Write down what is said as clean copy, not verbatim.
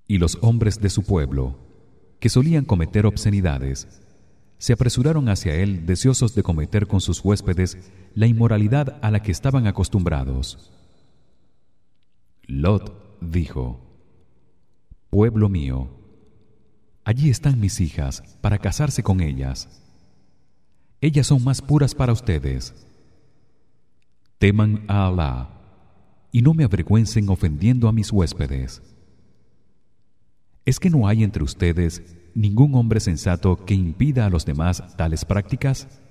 Y los hombres de su pueblo, que solían cometer obscenidades, se apresuraron hacia él deseosos de cometer con sus huéspedes la inmoralidad a la que estaban acostumbrados. Lot dijo: Pueblo mío, allí están mis hijas para casarse con ellas. Ellas son más puras para ustedes. Teman a Alá y no me avergüencen ofendiendo a mis huéspedes. ¿Es que no hay entre ustedes ningún hombre sensato que impida a los demás tales prácticas?